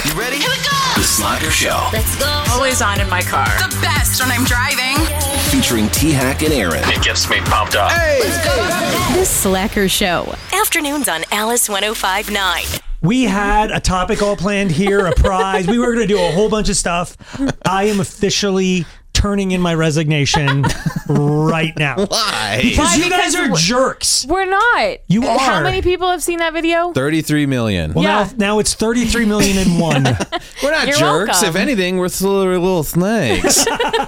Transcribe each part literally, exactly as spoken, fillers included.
You ready? Here we go. The Slacker Show. Let's go. Always on in my car. The best when I'm driving. Featuring T-Hack and Aaron. It gets me pumped up. Hey! Let's go. The Slacker Show. Afternoons on Alice one oh five point nine. We had a topic all planned here, a prize. We were going to do a whole bunch of stuff. I am officially turning in my resignation right now. Why? Because Why? you guys Because are we're- jerks. We're not. You How are. many people have seen that video? thirty-three million. Well, Yeah. now, now it's thirty-three million and one. We're not You're jerks. welcome. If anything, we're little, little snakes.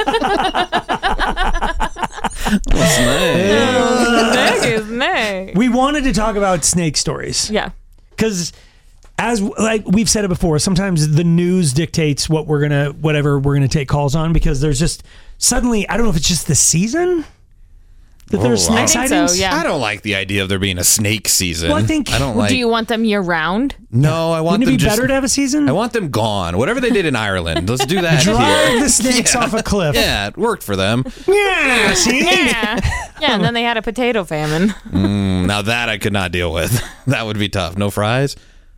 Little snakes. Nick is Nick. We wanted to talk about snake stories. Yeah. Because as like we've said it before, sometimes the news dictates what we're gonna whatever we're gonna take calls on, because there's just suddenly, I don't know if it's just the season that there's Oh, snake I think so, sightings. yeah. I don't like the idea of there being a snake season. Well, I think- I don't Well, like. do you want them year round? no, I want Wouldn't it them be just. better to have a season? I want them gone. Whatever they did in Ireland, let's do that Drive here. the snakes off a cliff. Yeah, it worked for them. Yeah, see? Yeah. Yeah, and then they had a potato famine. Mm, now that I could not deal with. That would be tough. No fries.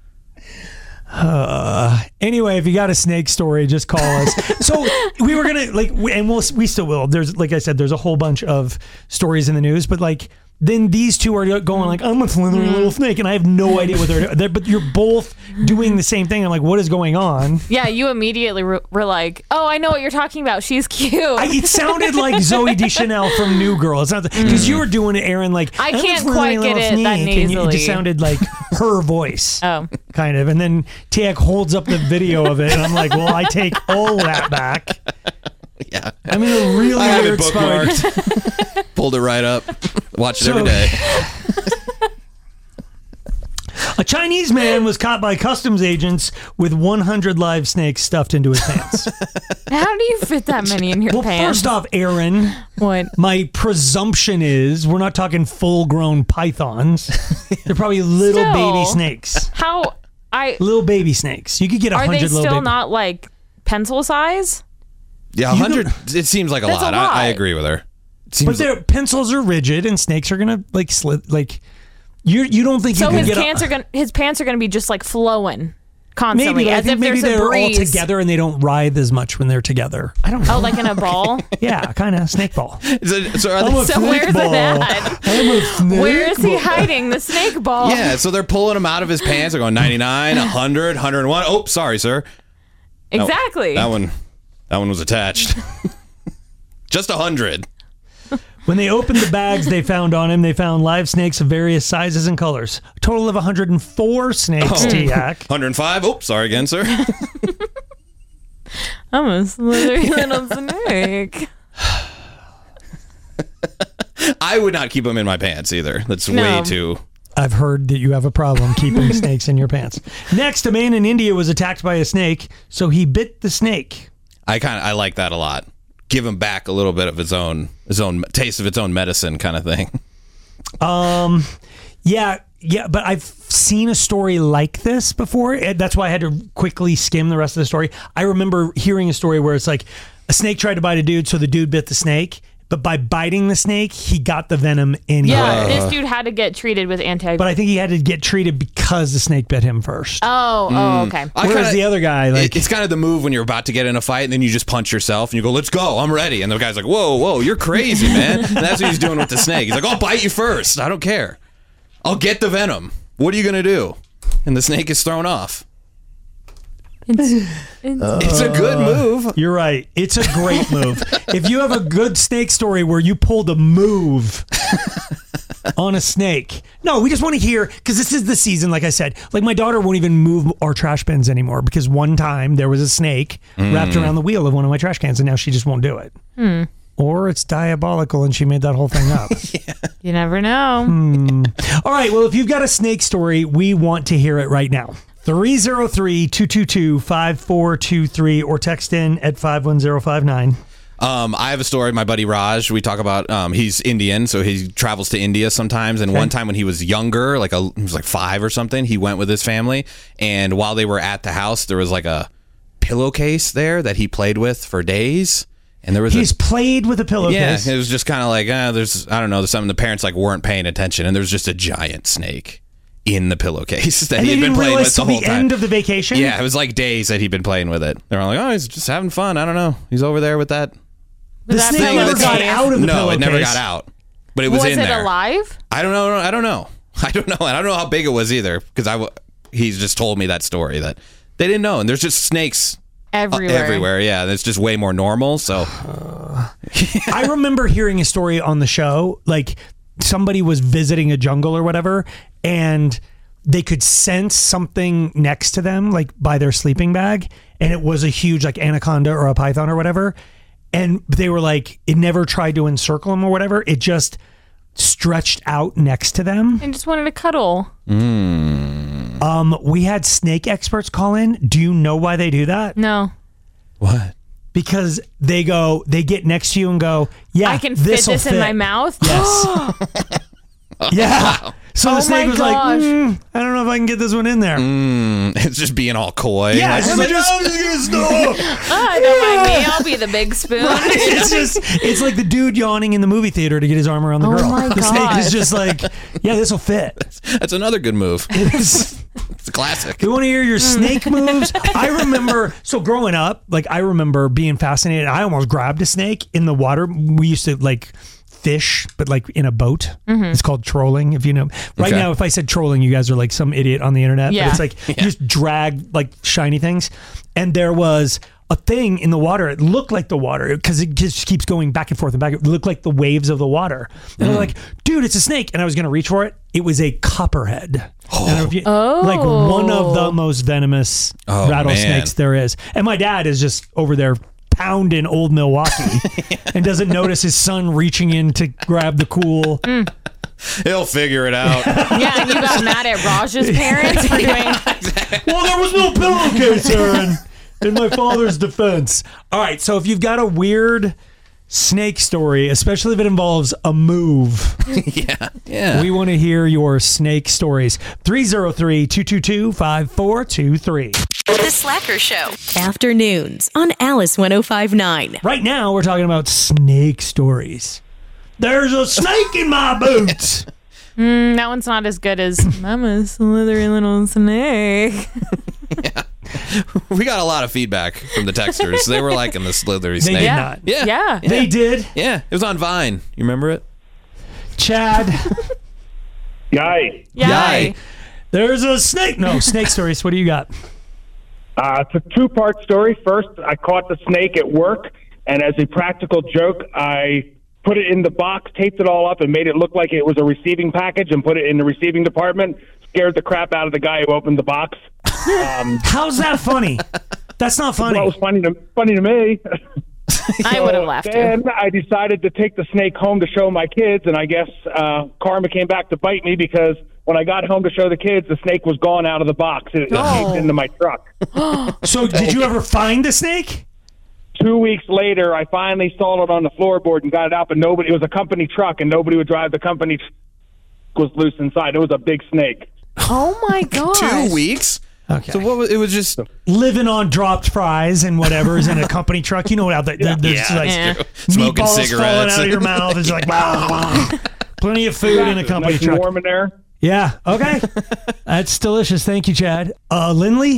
Uh, anyway, if you got a snake story, just call us. So we were gonna like, we- and we'll we still will. There's like I said, there's a whole bunch of stories in the news, but like then these two are going like, I'm a slithering little snake, and I have no idea what they're doing. They're- But you're both doing the same thing. I'm like, what is going on? Yeah, you immediately were, were like, oh, I know what you're talking about. She's cute. I, it sounded like Zoe Deschanel from New Girl. It's not because you were doing it, Aaron. Like I "I'm a can't slithering quite get little it that snake," and you- it just nasally. sounded like her voice. oh. Kind of. And then Tiak holds up the video of it, and I'm like, well, I take all that back. Yeah. I'm in a really I have it weird spot. bookmarked. Pulled it right up. Watch it So- every day. A Chinese man was caught by customs agents with one hundred live snakes stuffed into his pants. How do you fit that many in your Well, pants? first off, Aaron, What? my presumption is we're not talking full-grown pythons. They're probably little Still. baby snakes. How? I Little baby snakes. You could get a Are they hundred little still baby. not like pencil size? Yeah, one hundred. It seems like a That's a lot. I, I lot. agree with her. It But seems their pencils are rigid, and snakes are gonna like slit. Like you, you don't think So you can his get pants a, are gonna his pants are gonna be just like flowing constantly, maybe I as think if maybe there's a they're breeze. all together and they don't writhe as much when they're together. I don't know. Oh, like in a ball. Yeah, kind of snake ball. So, so are I'm they, a So snake where's ball. it at? I'm a snake Where is he ball. hiding the snake ball? yeah, so they're pulling him out of his pants. They're going ninety-nine, one hundred, one hundred one. Oh, sorry, sir. No, exactly. that one, that one was attached. Just one hundred. When they opened the bags they found on him, they found live snakes of various sizes and colors. A total of one hundred four snakes, Oh. T-Hack. one hundred five. Oh, sorry again, sir. I'm a slithery little snake. I would not keep them in my pants either. That's No. way too. I've heard that you have a problem keeping snakes in your pants. Next, a man in India was attacked by a snake, so he bit the snake. I kind of I like that a lot. Give him back a little bit of its own his own taste of its own medicine, kind of thing. Um, yeah, yeah, but I've seen a story like this before. and That's why I had to quickly skim the rest of the story. I remember hearing a story where it's like a snake tried to bite a dude, so the dude bit the snake. But by biting the snake, he got the venom anyway. Yeah, this dude had to get treated with anti. But I think he had to get treated because the snake bit him first. oh, oh, okay. I Whereas kinda- the other guy, like, It- it's kind of the move when you're about to get in a fight and then you just punch yourself and you go, let's go, I'm ready. And the guy's like, whoa, whoa, you're crazy, man. And that's what he's doing with the snake. He's like, I'll bite you first. I don't care. I'll get the venom. What are you going to do? And the snake is thrown off. It's, It's a good move. you're right. It's a great move. If you have a good snake story where you pulled a move on a snake. No, we just want to hear, because this is the season, like I said. Like, my daughter won't even move our trash bins anymore because one time there was a snake wrapped around the wheel of one of my trash cans, and now she just won't do it. Hmm. Or it's diabolical and she made that whole thing up. you never know. All right, well, if you've got a snake story, we want to hear it right now. three oh three, two two two, five four two three or text in at five one zero five nine. Um, I have a story. My buddy Raj, we talk about, um, he's Indian, so he travels to India sometimes. And Okay. one time when he was younger, like a, he was like five or something, he went with his family. And while they were at the house, there was like a pillowcase there that he played with for days. And there was He's a, played with a yeah, pillowcase. it was just kind of like, uh, there's, I don't know, there's something the parents like weren't paying attention. And there was just a giant snake in the pillowcase that And he they had been didn't playing realize with the till whole the time. end of the vacation? Yeah, it was like days that he'd been playing with it. They were like, oh, he's just having fun. I don't know. He's over there with that. The that snake thing never that's got safe? out of the No, pillowcase. it never got out. But it was, Was in it there. alive? I don't know. I don't know. I don't know. I don't know how big it was either because I w- he's just told me that story that they didn't know. And there's just snakes uh, Everywhere. everywhere. Yeah, and it's just way more normal. So I remember hearing a story on the show, like somebody was visiting a jungle or whatever, and they could sense something next to them, like by their sleeping bag, and it was a huge like anaconda or a python or whatever. And they were like, it never tried to encircle them or whatever. It just stretched out next to them. I just wanted to cuddle. Um, we had snake experts call in. Do you know why they do that? No. what? Because they go, they get next to you and go, yeah, I can fit this'll this in my mouth. Yes. Yeah. So Oh the snake my was gosh. like, mm, I don't know if I can get this one in there. It's just being all coy. Yeah, Like, it's just like, just- "Oh, I'm just gonna stop." Oh, don't mind me. I'll be the big spoon. It's just, it's like the dude yawning in the movie theater to get his arm around the Oh girl. my the snake God. is just like, yeah, this will fit. That's another good move. It's- It's a classic. We want to hear your Mm. snake moves. I remember, so growing up, like I remember being fascinated. I almost grabbed a snake in the water. We used to like fish, but like in a boat. Mm-hmm. It's called trolling, if you know. Right Okay. now, if I said trolling, you guys are like some idiot on the internet. Yeah. But it's like you just drag like shiny things. And there was a thing in the water. It looked like the water because it just keeps going back and forth and back. It looked like the waves of the water. And I'm like, dude, it's a snake. And I was going to reach for it. It was a copperhead. Oh. You, Like one of the most venomous Oh, rattlesnakes man. there is. And my dad is just over there pounding old Milwaukee and doesn't notice his son reaching in to grab the cool. He'll figure it out. Yeah, and you got mad at Raj's parents for doing. Well, there was no pillowcase, Aaron, in my father's defense. All right, so if you've got a weird snake story, especially if it involves a move, yeah. Yeah. we want to hear your snake stories. three oh three, two two two, five four two three. The Slacker Show. Afternoons on Alice one oh five point nine. Right now, we're talking about snake stories. There's a snake in my boots. Mm, that one's not as good as I'm a slithery little snake. We got a lot of feedback from the texters. They were liking the slithery They snake. did Yeah. not. Yeah. Yeah. They did. Yeah. It was on Vine. You remember it? Chad, Yay. Yay. there's a snake. No, snake stories. What do you got? Uh, it's a two-part story. First, I caught the snake at work, and as a practical joke, I put it in the box, taped it all up, and made it look like it was a receiving package and put it in the receiving department. Scared the crap out of the guy who opened the box. Um, How's that funny? That's not funny. well, it was funny to, funny to me. I would have laughed too. Then I decided to take the snake home to show my kids, and I guess uh, karma came back to bite me because when I got home to show the kids, the snake was gone out of the box. It Oh. escaped into my truck. So, did you ever find the snake? Two weeks later, I finally saw it on the floorboard and got it out, but nobody. It was a company truck, and nobody would drive the company. Tr- was loose inside. It was a big snake. Oh my god. Two weeks? Okay. So what was it was just Living on dropped fries and whatever is in a company truck. You know what? There, there's yeah, like Yeah. smoking meatballs falling cigarettes. out of your mouth. It's like blah, blah. Plenty of food in a company nice and truck. warm in there. Yeah. Okay. That's delicious. Thank you, Chad. Uh, Lindley.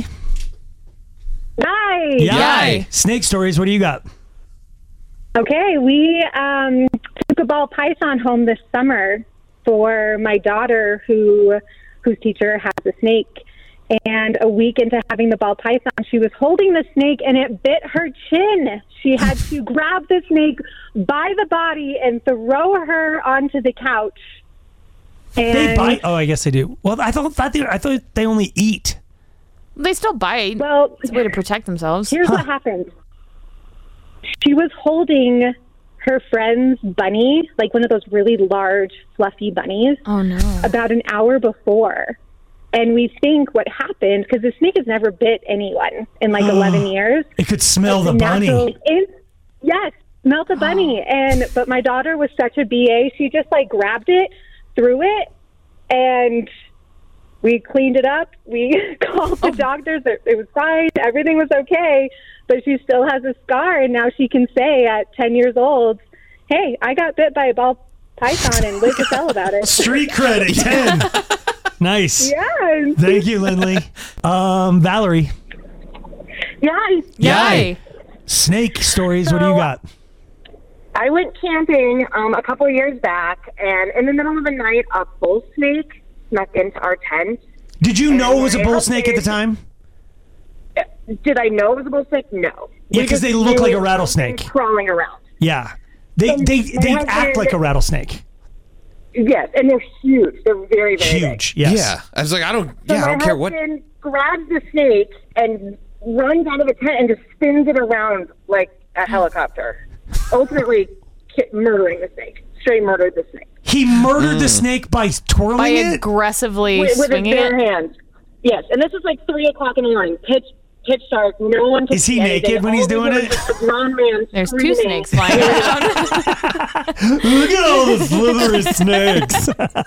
Hi. Yay. Snake stories. What do you got? Okay, we um, took a ball python home this summer for my daughter, who whose teacher has a snake. And a week into having the ball python, she was holding the snake and it bit her chin. She had to grab the snake by the body and throw her onto the couch. And They bite. Oh, I guess they do. Well, I thought, thought they, I thought they only eat. They still bite. well, It's a way to protect themselves. here's what happened. She was holding her friend's bunny, like one of those really large, fluffy bunnies, Oh no. about an hour before. And we think what happened, because the snake has never bit anyone in like eleven years. It could smell the The natural bunny. in- yes, smelled the bunny. And but my daughter was such a B A, she just like grabbed it, threw it, and we cleaned it up. We called the doctors. It it was fine. Everything was okay. But she still has a scar, and now she can say at ten years old, "Hey, I got bit by a ball python and lived to tell about it." Street credit, ten. Nice. Yes. Thank you, Lindley. Um, Valerie, Yes. Yay. snake stories. What do you got? I went camping um, a couple of years back, and in the middle of the night, a bull snake snuck into our tent. Did you know it was a I bull hope snake at the they- time? Did I know it was a bull snake? No. Yeah, We 'cause just they look knew like a it was rattlesnake. crawling around. Yeah. They And they my they husband- act like a rattlesnake. Yes, and they're huge. They're very, very Huge. big. Yes. Yeah. I was like, I don't. So Yeah, I my don't care what. husband grabs the snake and runs out of the tent and just spins it around like a helicopter, ultimately ki- murdering the snake. Straight murdered the snake He murdered Mm. the snake by twirling By it. aggressively with, with his swinging bare it. hands. Yes, and this was like three o'clock in the morning, pitch pitch dark. No one could Is he see anything. naked when All he's we doing heard it? was a grown man There's two screaming. snakes flying around. Look at all the slithery snakes.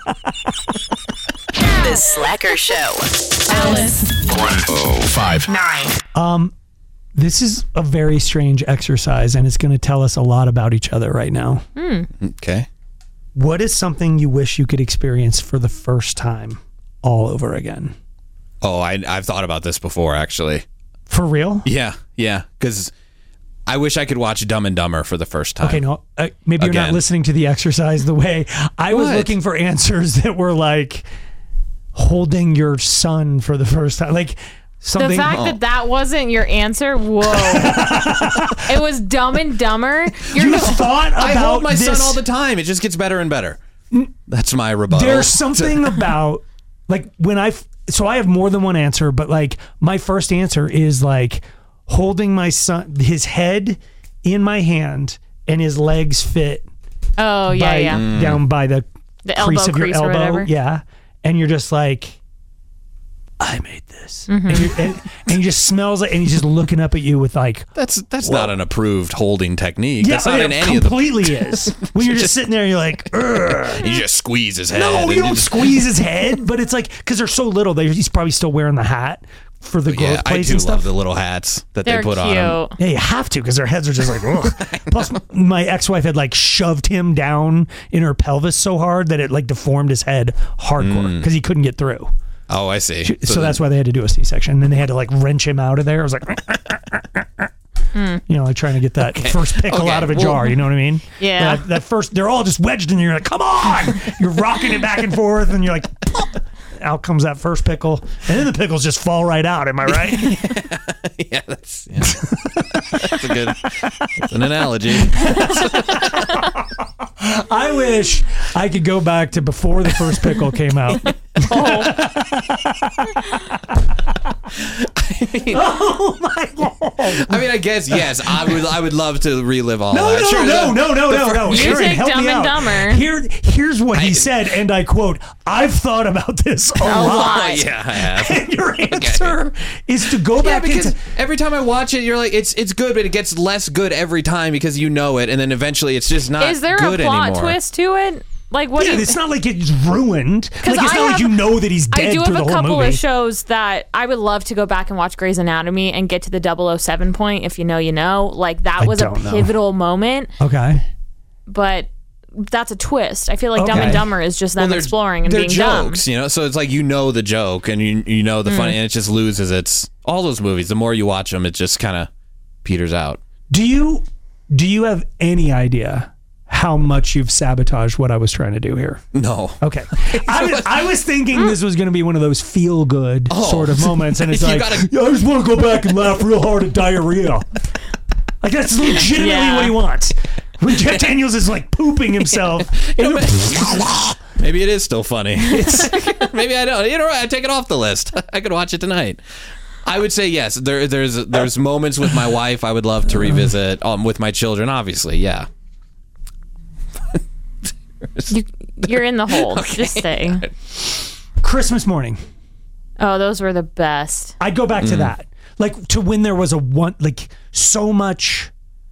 The Slacker Show. Alice. one oh five Nine. Um, this is a very strange exercise, and it's going to tell us a lot about each other right now. Okay. What is something you wish you could experience for the first time all over again? Oh, I, I've thought about this before, actually. For real? Yeah, yeah. Because I wish I could watch Dumb and Dumber for the first time. Okay, no, uh, maybe you're not Again. listening to the exercise the way I was What? looking for answers that were like holding your son for the first time, like The something. fact Oh. that that wasn't your answer, whoa. It was Dumb and Dumber. You're you thought about I hold my this. son all the time. It just gets better and better. That's my rebuttal. There's something about like when I so I have more than one answer, but like my first answer is like holding my son, his head in my hand, and his legs fit Oh, yeah, by, yeah. down by the, The crease elbow of your crease or elbow. whatever. Yeah, and you're just like, I made this, Mm-hmm. and, you're, and, and he just smells like, and he's just looking up at you with like. That's that's not an approved holding technique. that's not it in any of the. completely is. When you're just sitting there, you're like, Ugh. You just squeeze his head. No, and you don't just- squeeze his head, but it's like because they're so little, they, he's probably still wearing the hat for the growth Yeah, I plates do and stuff. love the little hats that They're they put cute. on him. Yeah, you have to because their heads are just like. Ugh. Plus, my ex-wife had like shoved him down in her pelvis so hard that it like deformed his head hardcore because he couldn't get through. Oh, I see. So, that's why they had to do a C-section. And then they had to like wrench him out of there. I was like, you know, like trying to get that first pickle Okay. out of a Well- jar. You know what I mean? Yeah. That, that first, they're all just wedged in there. You're like, come on! You're rocking it back and forth, and you're like, pop. Out comes that first pickle, and then the pickles just fall right out. Am I right? Yeah, that's yeah. That's a good. That's an analogy. I wish I could go back to before the first pickle came out. Oh my god! I mean, I guess yes. I would. I would love to relive all No, that. no, Sure, no, the- no, no, the no, fir- no. You Sharon, take help Dumb me and out. Dumber. Here, here's what he I- said, and I quote: "I've thought about this a, lot." lot. Yeah, I have. And your answer is to go Yeah, back because into. every time I watch it, you're like, it's it's good, but it gets less good every time because you know it, and then eventually it's just not. Is there a good plot anymore. twist to it? Like, what Yeah, do you, it's not like it's ruined. Like it's I not like have- you know that he's dead I do through have the a whole couple movie. of shows that I would love to go back and watch Grey's Anatomy and get to the double oh seven point. If you know, you know. Like, that I was a don't know. pivotal moment, Okay. but that's a twist. I feel like Dumb and Okay. Dumber is just them Well, they're- exploring and they're being jokes, you know. So it's like you know the joke and you you know the Mm. funny, and it just loses its. All those movies, the more you watch them, it just kind of peters out. Do you do you have any idea how much you've sabotaged what I was trying to do here? No. Okay. I was, I was thinking this was going to be one of those feel good Oh. sort of moments, and it's You like, gotta- "Yeah, I just want to go back and laugh real hard at diarrhea. Like, that's legitimately Yeah. what he wants. When Jeff Daniels is like pooping himself. in the- Maybe it is still funny. It's, maybe I don't. You know what? I take it off the list. I could watch it tonight. I would say yes. There, there's there's moments with my wife I would love to revisit. Um, with my children, obviously, yeah. You, you're in the hole. Just say. Christmas morning. Oh, those were the best. I'd go Mm. back to that. Like, to when there was a one, like, so much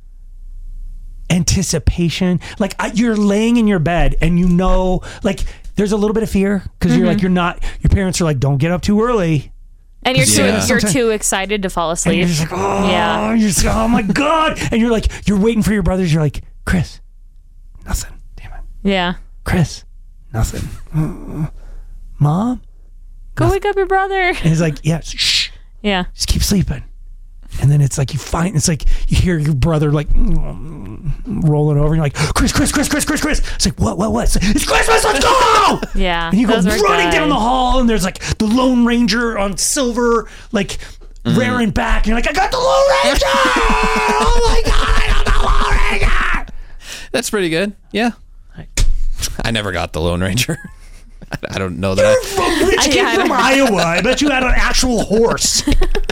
anticipation. Like, I, you're laying in your bed and you know, like, there's a little bit of fear because you're like, you're not, your parents are like, don't get up too early. And you're too Yeah. you're too excited to fall And asleep. you're just like, oh, Yeah. you're just, oh my God. And you're like, you're waiting for your brothers. You're like, Chris, nothing. Damn it. Yeah. Chris, nothing. Uh, Mom, Go wake up your brother. And he's like, yeah, shh, Yeah. just keep sleeping. And then it's like you find, it's like you hear your brother like rolling over, and you're like, Chris, Chris, Chris, Chris, Chris, Chris. It's like, what, what, what? It's, like, it's Christmas, let's go! Yeah. And you go those were running good. down the hall, and there's like the Lone Ranger on silver, like rearing back, and you're like, I got the Lone Ranger! Oh my God, I got the Lone Ranger! That's pretty good. Yeah. I never got the Lone Ranger. I don't know that. I, From rich kid Yeah, I from know. Iowa. I bet you had an actual horse.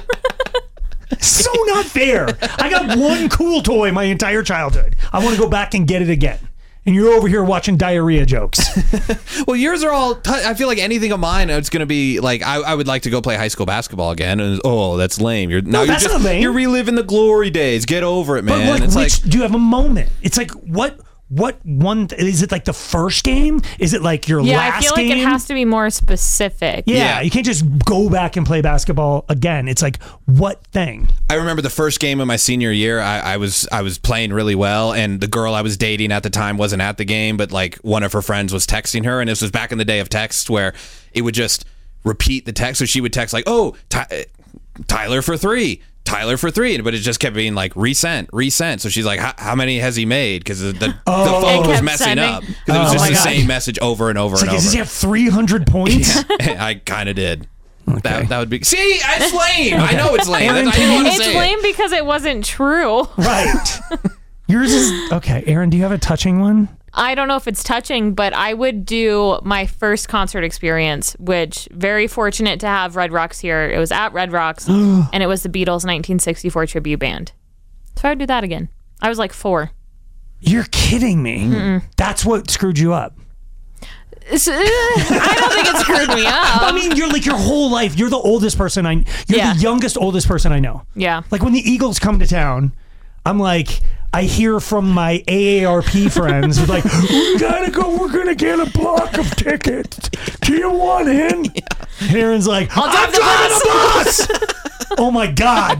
So not fair. I got one cool toy my entire childhood. I want to go back and get it again. And you're over here watching diarrhea jokes. well, yours are all. T- I feel like anything of mine, it's going to be like I, I would like to go play high school basketball again. And oh, that's lame. You're now No, you're that's just not lame. you're reliving the glory days. Get over it, man. But like, it's which, like do you have a moment? It's like, what What one, is it like the first game? Is it like your Yeah, last I feel game? like it has to be more specific. Yeah, Yeah. you can't just go back and play basketball again. It's like, what thing? I remember the first game of my senior year. I, I was I was playing really well, and the girl I was dating at the time wasn't at the game, but like one of her friends was texting her, and this was back in the day of text where it would just repeat the text. So she would text like, "Oh, Ty- Tyler for three." Tyler for three, but it just kept being like resent, resent. So she's like, "How how many has he made?" Because the, the, Oh. the phone It was kept messing sending. up. Because it was Oh just my the God. same message over and over It's and like, over. does he have three hundred points? I kind of did. That that would be. See, it's lame. I know it's lame. Aaron, That's, I can didn't you- want to It's say lame it. because it wasn't true. Right. Yours is, okay, Aaron, do you have a touching one? I don't know if it's touching, but I would do my first concert experience, which very fortunate to have Red Rocks here. It was at Red Rocks, and it was the Beatles nineteen sixty-four tribute band. So I would do that again. I was like four. You're kidding me. That's what screwed you up. It's- uh, I don't think it screwed me up. I mean, you're like your whole life. You're the oldest person I. You're Yeah. the youngest, oldest person I know. Yeah. Like when the Eagles come to town, I'm like, I hear from my A A R P friends, who's like, we gotta go. We're gonna get a block of tickets. Do you want in? And Aaron's like, I'll drive I'm the driving the bus. Oh my God.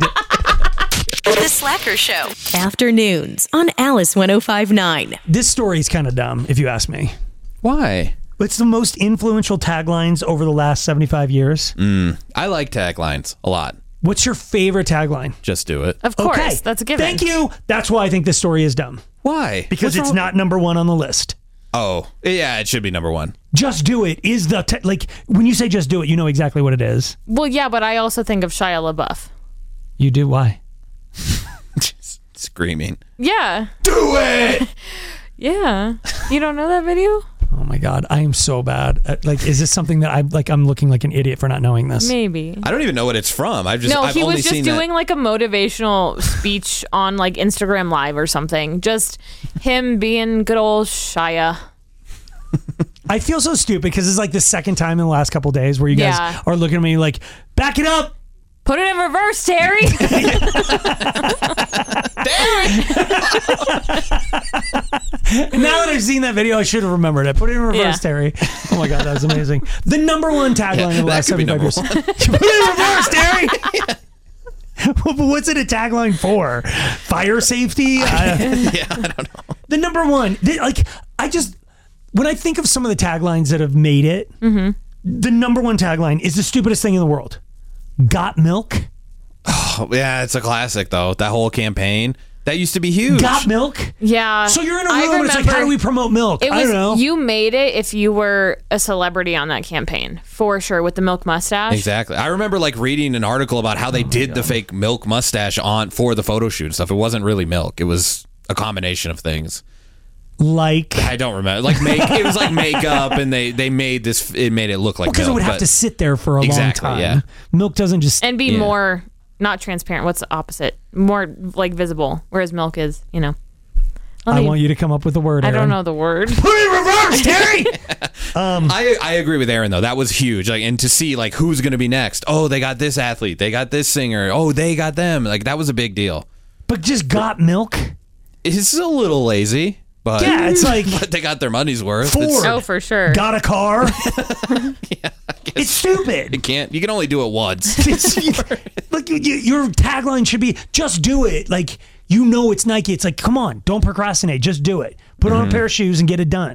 The Slacker Show. Afternoons on Alice ten fifty-nine. This story's kind of dumb, if you ask me. Why? It's the most influential taglines over the last seventy-five years. I like taglines a lot. What's your favorite tagline? Just do it. Of course, Okay, that's a given. Thank you. That's why I think this story is dumb. Why? Because What's it's wrong- not number one on the list. Oh, yeah, it should be number one. Just do it is the te- like when you say just do it, you know exactly what it is. Well, yeah, but I also think of Shia LaBeouf. You do why? Just screaming. Yeah. Do it! Yeah. You don't know that video? Oh my God, I am so bad. At, like, is this something that I'm like? I'm looking like an idiot for not knowing this. Maybe. I don't even know what it's from. I've just No, I've he only was just seen doing that. like a motivational speech on like Instagram Live or something. Just him being good old Shia. I feel so stupid because it's like the second time in the last couple days where you guys Yeah. are looking at me like, back it up. Put it in reverse, Terry. And now that I've seen that video, I should have remembered it. Put it in reverse, Yeah. Terry. Oh my God, that was amazing. The number one tagline Yeah, of the that last could be seventy-five years. number Put it in reverse, Terry. Well, but what's it a tagline for? Fire safety? Uh, Yeah, I don't know. the number one, the- like, I just, when I think of some of the taglines that have made it, Mm-hmm. the number one tagline is the stupidest thing in the world. Got milk? Oh, yeah, it's a classic though. That whole campaign that used to be huge. Got milk? Yeah. So you're in a I room and it's like, how do remember we promote milk? It I was don't know. you made it if you were a celebrity on that campaign for sure with the milk mustache. Exactly. I remember like reading an article about how they Oh did the fake milk mustache on for the photo shoot and stuff. It wasn't really milk. It was a combination of things. like, I don't remember. Like make it was like makeup, and they they made this. It made it look like because it milk, would have but- to sit there for a Exactly, long time. yeah. Milk doesn't just. And be Yeah. more not transparent. What's the opposite? More like visible, whereas milk is, you know. Let I me- want you to come up with the word. I Aaron. don't know the word. Put it in reverse, Terry. I I agree with Aaron though. That was huge. Like, and to see like who's going to be next. Oh, they got this athlete. They got this singer. Oh, they got them. Like that was a big deal. But just got milk. It's a little lazy, but Yeah, it's like but they got their money's worth. Ford. It's- Oh, for sure. got a car. It's stupid. You can't. You can only do it once. It's, like you, you, your tagline should be just do it. Like, you know it's Nike. It's like, come on, don't procrastinate. Just do it. Put on a pair of shoes and get it done.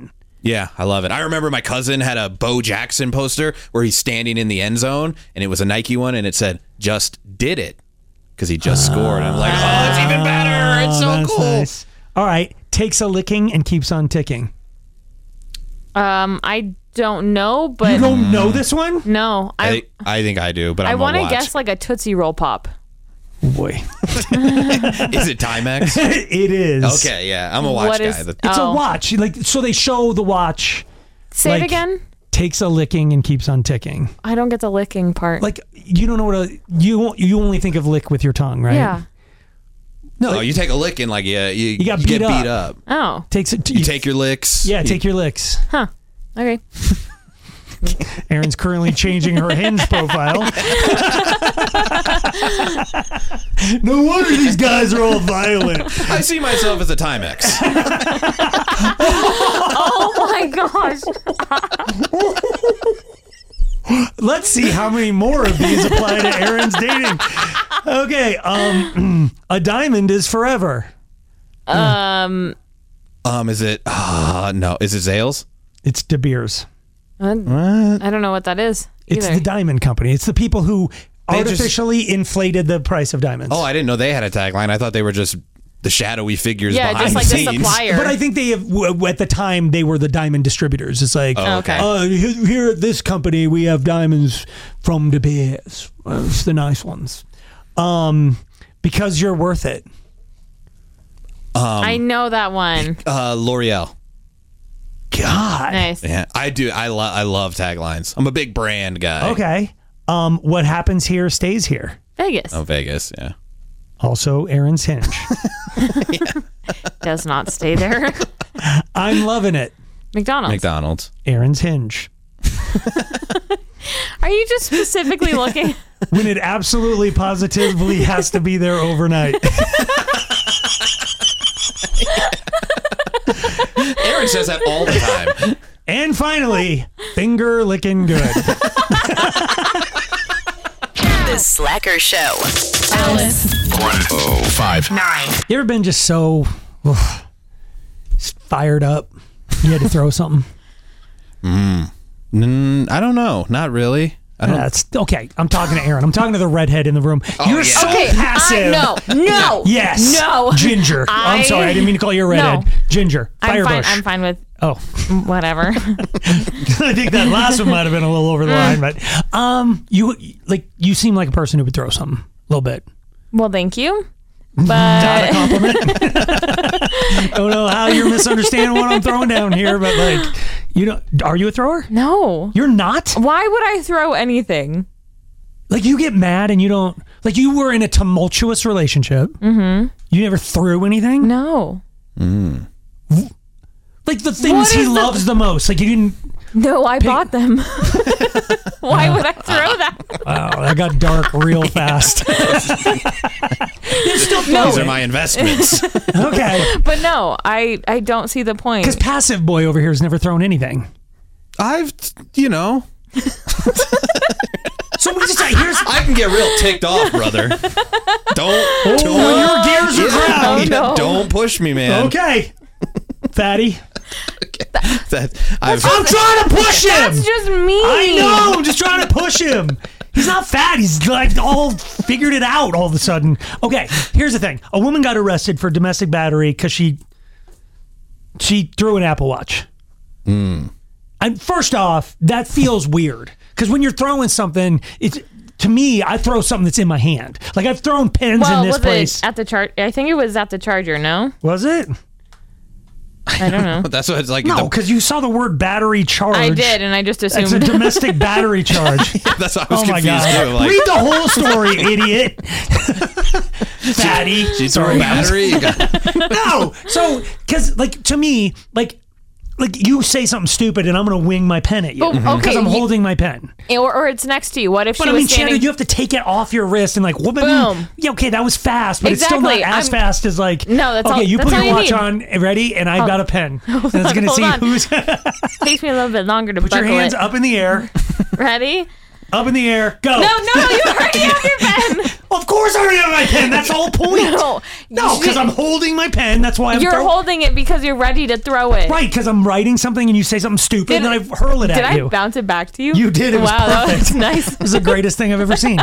Yeah, I love it. I remember my cousin had a Bo Jackson poster where he's standing in the end zone, and it was a Nike one, and it said, "Just did it," because he just uh, scored. I'm like, oh, it's even better. It's so that's cool. Nice. All right. Takes a licking and keeps on ticking. Um, I don't know, but You don't know this one? no, I, I think, I think I do, but I I'm want going to to guess like a Tootsie Roll Pop. Boy. Is it Timex? It is. Okay, yeah. I'm a watch What guy. is- The- It's Oh. a watch. Like so they show the watch. Say like, it again. Takes a licking and keeps on ticking. I don't get the licking part. Like you don't know what a you you only think of lick with your tongue, right? yeah. no, you take a lick and like yeah, you, You got you beat get up. beat up. Oh. Takes it. You take your licks. Yeah, You- take your licks. Huh. Okay. Erin's currently changing her Hinge profile. No wonder these guys are all violent. I see myself as a Timex. Oh my gosh. Let's see how many more of these apply to Erin's dating. Okay, um, a diamond is forever. Um. Um, is it? Uh, no, is it Zales? It's De Beers. I don't know what that is. It's either. the diamond company. It's the people who They just- artificially inflated the price of diamonds. Oh, I didn't know they had a tagline. I thought they were just the shadowy figures Yeah, behind just like the the scenes. supplier. But I think they have, w- at the time, they were the diamond distributors. It's like, Oh, okay. uh, he- here at this company, we have diamonds from De Beers. Uh, it's the nice ones. Um, because you're worth it. I know that one. Uh, L'Oreal. God. Nice. Yeah, I do. I love. I love taglines. I'm a big brand guy. Okay. Um, what happens here stays here. Vegas Oh, Vegas. Yeah. Also, Erin's Hinge. does not stay there. I'm loving it. McDonald's. McDonald's. Erin's Hinge. Are you just specifically looking? When it absolutely positively has to be there overnight. Erin says that all the time. And finally, finger licking good. The Slacker Show. Alice one oh five nine. You ever been just so ugh, just fired up? You had to throw something? Mm, I don't know. Not really. I don't. That's okay. I'm talking to Erin. I'm talking to the redhead in the room. You're yeah. so Okay, passive. I, no, no, Yes. no. Ginger. I- I'm sorry. I didn't mean to call you a redhead. No. Ginger. I'm fine. Firebush. I'm fine with Oh, whatever. I think that last one might have been a little over the line, but um, you like you seem like a person who would throw something a little bit. Well, thank you. Not a But compliment. Don't know how you're misunderstanding what I'm throwing down here, but like, you know, are you a thrower? no. You're not. Why would I throw anything? Like you get mad and you don't. Like you were in a tumultuous relationship. Mm-hmm. You never threw anything. No. Like the things What he is the- loves the most. Like you didn't. No, I bought them. Why would I throw that? Wow, that got dark real fast. You still throw Those it. are my investments. Okay. But no, I I don't see the point. Because passive boy over here has never thrown anything. I've, you know, So we just here's. I can get real ticked off, brother. Don't. don't when your gears are Yeah, ground. yeah, no. Don't push me, man. Okay, fatty. That, I've, I'm trying to push him. That's just me. I know. I'm just trying to push him. He's not fat. He's like all figured it out all of a sudden. Okay, here's the thing. A woman got arrested for domestic battery because she she threw an Apple Watch. Hmm. And first off, that feels weird because when you're throwing something, it's to me. I throw something that's in my hand. Like I've thrown pens Well, in this was place. it at the chart? I think it was at the charger. No, Was it? I don't know. that's what it's like. No, the- because you saw the word battery charge. I did, and I just It's a assumed. domestic battery charge. that's what I was Oh my confused god! too. I'm like, Read the whole story, idiot. Fatty. she threw a battery. You got- No. So, because like to me, like, like you say something stupid, and I'm gonna wing my pen at you But, because okay, I'm you- holding my pen. or, or it's next to you. What if But she I was mean, standing? Shannon, you have to take it off your wrist and like, whoop, Boom. Yeah, okay, that was fast, but it's still not Exactly. as I'm- fast as like. No, that's okay. all- you that's put all your you watch need. on, ready, and I've Hold- got a pen, and it's gonna Hold see on. who's. Takes me a little bit longer to Put buckle your hands it. up in the air. Ready? Up in the air. Go. No, no, you already have your pen. Of course I already have my pen. That's the whole point. No, No, because I'm holding my pen. That's why I'm You're throw- holding it because you're ready to throw it. Right, because I'm writing something and you say something stupid Did- and then I hurl it Did at I you. bounce it back to you? You did. It was wow, perfect. that was nice. It was the greatest thing I've ever seen.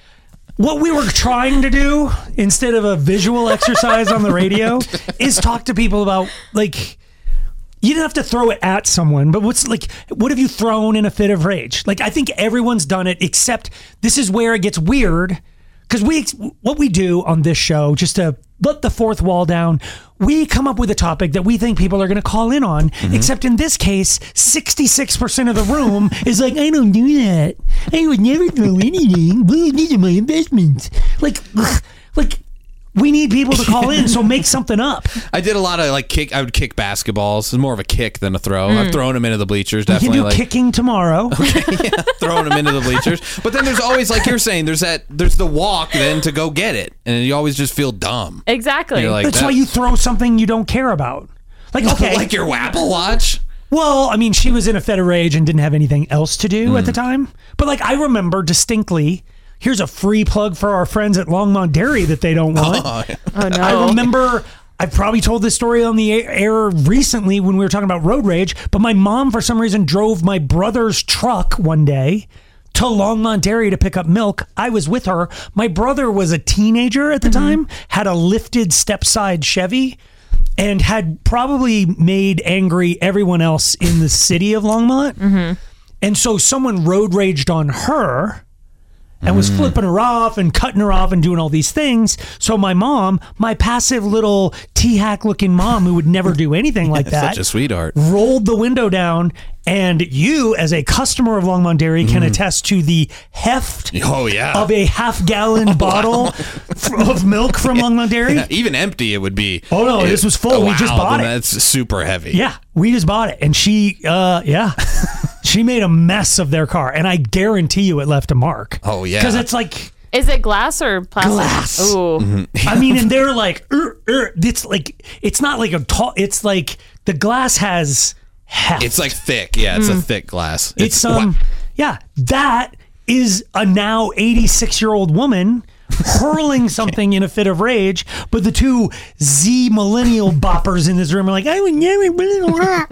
What we were trying to do, instead of a visual exercise on the radio, is talk to people about, like, you didn't have to throw it at someone, but what's like, what have you thrown in a fit of rage? Like, I think everyone's done it, except this is where it gets weird. Because we, what we do on this show, just to let the fourth wall down, we come up with a topic that we think people are going to call in on. Mm-hmm. Except in this case, sixty-six percent of the room is like, I don't do that. I would never throw anything. These are my investments. Like, like we need people to call in, so make something up. I did a lot of like kick. I would kick basketballs. It's more of a kick than a throw. I've thrown them into the bleachers. You can Definitely do like kicking tomorrow. yeah, throwing them into the bleachers. But then there's always, like you're saying, there's that there's the walk then to go get it, and you always just feel dumb. Exactly. You're like, That's that- why you throw something you don't care about. Like, okay. like your Apple Watch. Well, I mean, she was in a fit of rage and didn't have anything else to do at the time. But like, I remember distinctly. Here's a free plug for our friends at Longmont Dairy that they don't want. Oh, Oh, no. I remember. I probably told this story on the air recently when we were talking about road rage. But my mom, for some reason, drove my brother's truck one day to Longmont Dairy to pick up milk. I was with her. My brother was a teenager at the time, had a lifted step-side Chevy, and had probably made angry everyone else in the city of Longmont. Mm-hmm. And so someone road raged on her and was flipping her off and cutting her off and doing all these things. So my mom, my passive little T-hack looking mom who would never do anything like that, Such a sweetheart. rolled the window down. And you, as a customer of Longmont Dairy, can attest to the heft Oh yeah. of a half gallon bottle f- of milk from Longmont Dairy. Yeah, even empty, it would be. Oh, no, it- this was full. We wow, just bought then it. That's super heavy. Yeah, we just bought it. And she, uh, yeah, she made a mess of their car. And I guarantee you it left a mark. Oh, yeah. Because it's like, Is it glass or plastic? Glass. Ooh. I mean, and they're like, er, er, it's like, it's not like a tall, it's like the glass has heft. It's like thick. Yeah, it's a thick glass. Mm. It's, um, yeah, that is a now eighty-six year old woman hurling something in a fit of rage, but the two Z millennial boppers in this room are like, I would never.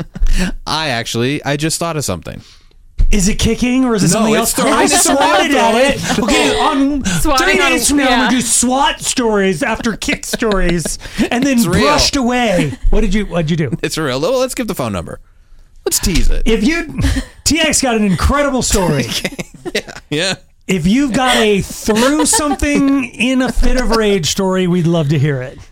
I actually, I just thought of something. Is it kicking or is it No, something it's else? throwing. I It's swatted at throwing. it. Okay, on Swatting three on- days from now, yeah. I'm gonna do SWAT stories after kick stories, and then It's real. brushed away. What did you? What'd you do? It's real. Well, let's give the phone number. Let's tease it. If you, T X got an incredible story. Yeah. If you've got a threw something in a fit of rage story, we'd love to hear it.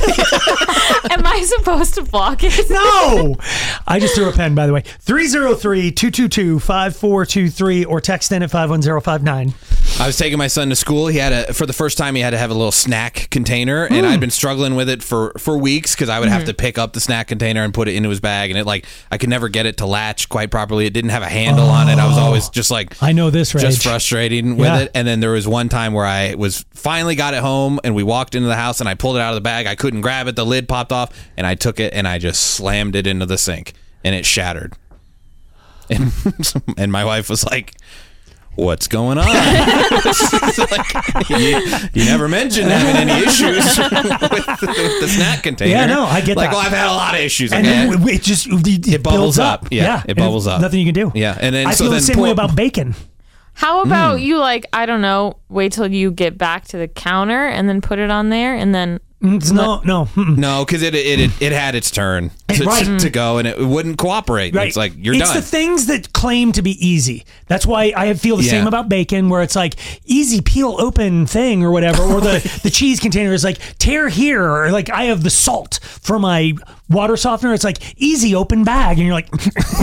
Am I supposed to block it? No! I just threw a pen, by the way. three oh three, two two two, five four two three or text in at five one zero five nine. I was taking my son to school. He had a for the first time he had to have a little snack container, and I'd been struggling with it for for weeks because I would have to pick up the snack container and put it into his bag, and it like I could never get it to latch quite properly. It didn't have a handle on it. I was always just like I know this, Rage. just frustrating with Yeah. it. And then there was one time where I was finally got it home, and we walked into the house, and I pulled it out of the bag. I couldn't grab it. The lid popped off, and I took it and I just slammed it into the sink, and it shattered. And and my wife was like, what's going on? She's like, you, you never mentioned having any issues with the, with the snack container. Yeah, no, I get like, that. Like, well, I've had a lot of issues. And Okay? then it just it, It bubbles builds up. Yeah, it and bubbles up. Nothing you can do. Yeah, and then I so feel then the same pull- way about bacon. How about you, like, I don't know, wait till you get back to the counter and then put it on there and then. It's no, no. mm-mm. No, because it, it it it had its turn to, Right. to go, and it wouldn't cooperate. Right. It's like you're it's done. the things that claim to be easy. That's why I feel the Yeah. same about bacon, where it's like easy peel open thing or whatever, or the, the cheese container is like tear here, or like I have the salt for my water softener. It's like easy open bag, and you're like,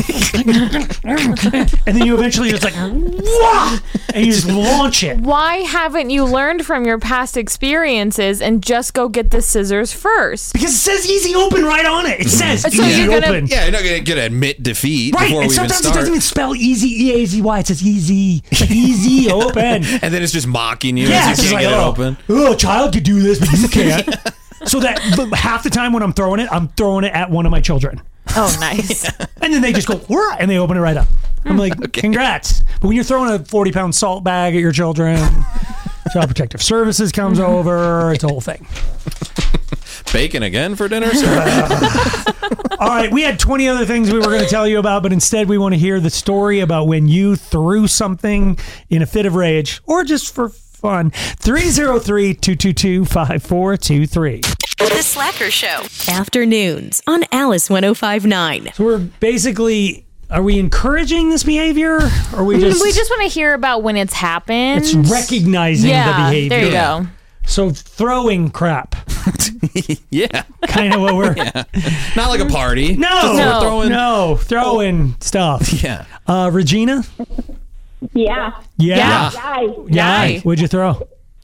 and then you eventually just like, wah, and you just launch it. Why haven't you learned from your past experiences and just go get the scissors first? Because it says easy open right on it. It says So easy you're gonna- open. yeah, you're not gonna, gonna admit defeat Right, before and we even sometimes it start. doesn't even spell easy, E A Z Y. It says easy, It's like easy open. And then it's just mocking you Yeah, as it's you just can't like, get oh, it open. oh, a child could do this, but you can't. So that but half the time when I'm throwing it, I'm throwing it at one of my children. Oh, nice. And then they just go, "Wah," and they open it right up. I'm like, Okay. congrats. But when you're throwing a forty pound salt bag at your children, Child Protective Services comes over. It's a whole thing. Bacon again for dinner, sir? All right, we had twenty other things we were going to tell you about, but instead we want to hear the story about when you threw something in a fit of rage or just for fun. three oh three, two two two, five four two three. The Slacker Show. Afternoons on Alice one oh five point nine. So we're basically, are we encouraging this behavior? Or are we just, we just want to hear about when it's happened. it's recognizing yeah, the behavior. there you go. So throwing crap. Yeah. Kind of what we're... Not like a party. No, Just No. we're throwing. no, throwing stuff. Yeah. Uh, Regina? Yeah. Yeah. Yeah. Guys, Yeah. Yay. What'd you throw?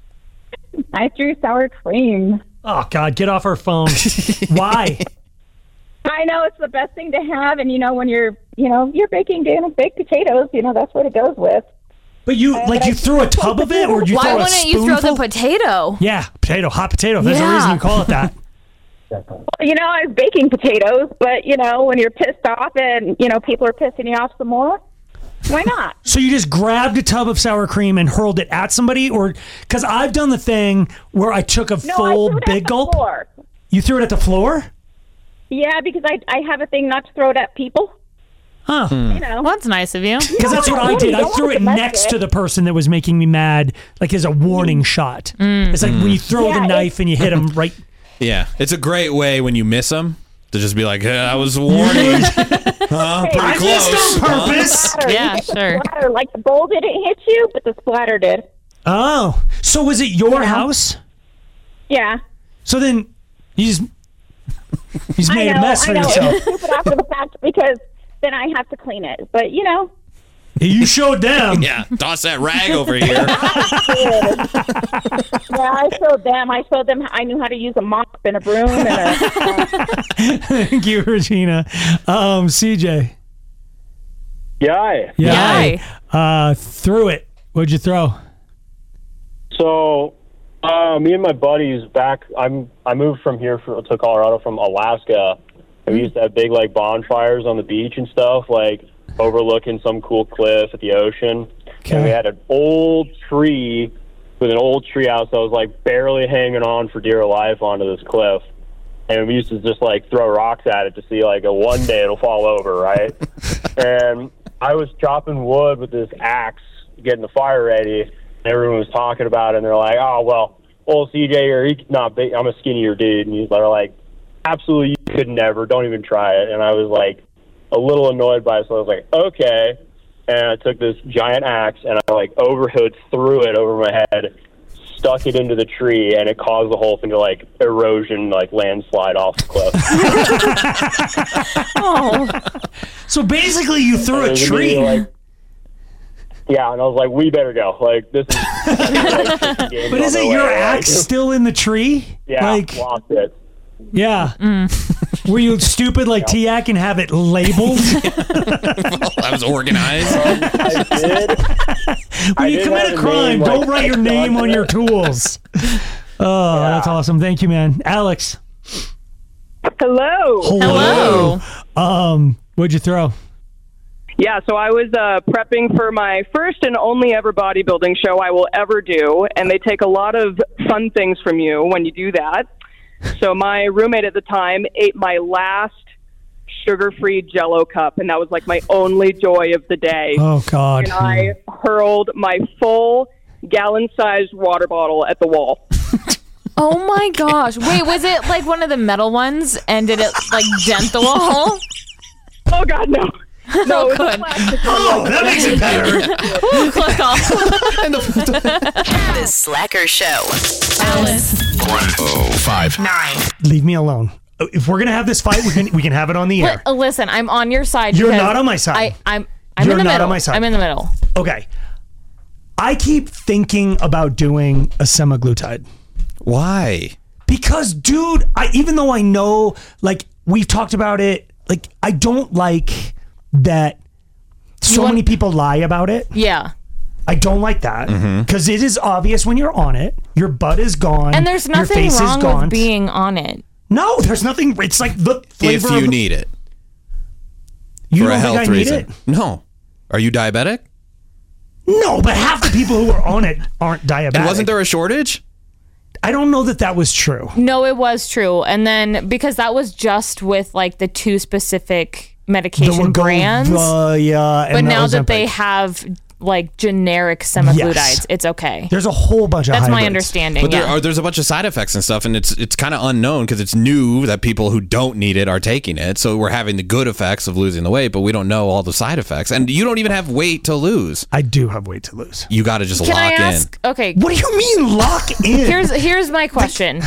I threw sour cream. Oh, God, get off our phone. Why? I know it's the best thing to have, and you know when you're, you know, you're baking you know, baked potatoes, you know that's what it goes with. But you, like, you threw a tub of it, or did you Why throw a wouldn't you throw the spoonful? potato? Yeah, potato, hot potato. There's a Yeah. reason you call it that. You know, I was baking potatoes, but you know when you're pissed off and you know people are pissing you off some more, why not? So you just grabbed a tub of sour cream and hurled it at somebody, or because I've done the thing where I took a No, full I threw it big at the gulp. floor. You threw it at the floor? Yeah, because I I have a thing not to throw it at people. Huh. You know. Well, that's nice of you. Because that's what I really did. I don't threw want it to mess next it. to the person that was making me mad, like as a warning shot. It's like when you throw Yeah, the it- knife and you hit them right. Yeah. It's a great way when you miss them to just be like, yeah, I was warning. Huh? Pretty I close. missed on huh? purpose. Splatter. Yeah, You get the sure. splatter. Like the bowl didn't hit you, but the splatter did. Oh, so was it your Yeah. house? Yeah. So then you just, you just I made know, a mess I for know. yourself. It's stupid after the fact because then I have to clean it. But you know, You showed them. Yeah. Toss that rag over here. yeah, I showed them. I showed them. I knew how to use a mop and a broom and a. Thank you, Regina. Um, C J. Yeah. Yay. Uh, threw it. What'd you throw? So, uh, me and my buddies back. I'm I moved from here for, to Colorado from Alaska. And we used to have big like bonfires on the beach and stuff, like overlooking some cool cliff at the ocean. Okay. And we had an old tree with an old tree house that was like barely hanging on for dear life onto this cliff. And we used to just like throw rocks at it to see like a one day it'll fall over, right? And I was chopping wood with this axe, getting the fire ready. And everyone was talking about it, and they're like, "Oh well, old C J, or he not big. I'm a skinnier dude." And they're like, "Absolutely, you could never. Don't even try it." And I was like, a little annoyed by it, so I was like, "Okay." And I took this giant axe and I like overhood threw it over my head, stuck it into the tree, and it caused the whole thing to like erosion, like landslide off the cliff. Oh, So basically, you threw And it a was tree. immediately, Like, yeah, and I was like, "We better go. Like this is." Like, but is it your axe still in the tree? Yeah, Like, lost it. yeah. Were you stupid like Tiak and have it labeled? I was organized. Um, I did. When I you did commit have a a crime, name, don't like, write your etched name onto on your it. tools. Oh, that's awesome. Thank you, man. Alex. Hello. hello. Um, what'd you throw? Yeah, so I was uh, prepping for my first and only ever bodybuilding show I will ever do, and they take a lot of fun things from you when you do that. So my roommate at the time ate my last sugar-free Jell-O cup, and that was like my only joy of the day. Oh, God. And I hurled my full gallon-sized water bottle at the wall. Oh my gosh. Wait, was it like one of the metal ones? And did it like dent the wall? Oh, God, no. No, Oh, it was a good. plastic one. Oh, that makes it better. Ooh, click off. The Slacker Show. Alice. one oh five Nine. Leave me alone. If we're gonna have this fight, we can we can have it on the air. Li- listen, I'm on your side. You're because not on my side. I, I'm. I'm You're in the not on middle. my side. I'm in the middle. Okay. I keep thinking about doing a semaglutide. Why? Because, dude, I even though I know, like, we've talked about it, like, I don't like that so want- many people lie about it. Yeah. I don't like that because it is obvious when you're on it. Your butt is gone. And there's your nothing face is wrong gone. with being on it. No, there's nothing. It's like the If flavor you of, need it. You for don't a think health I need reason. it? No. Are you diabetic? No, but half the people who are on it aren't diabetic. And wasn't there a shortage? I don't know that that was true. No, it was true. And then because that was just with like the two specific medication brands. Uh, yeah, and but the now that Ozempic. they have like generic semaglutides, Yes. it's okay. There's a whole bunch of That's my hybrids. understanding. But there yeah. are there's a bunch of side effects and stuff, and it's it's kind of unknown because it's new that people who don't need it are taking it. So we're having the good effects of losing the weight, but we don't know all the side effects. And you don't even have weight to lose. I do have weight to lose. You got to just Can lock I ask? Okay. What do you mean lock in? Here's here's my question.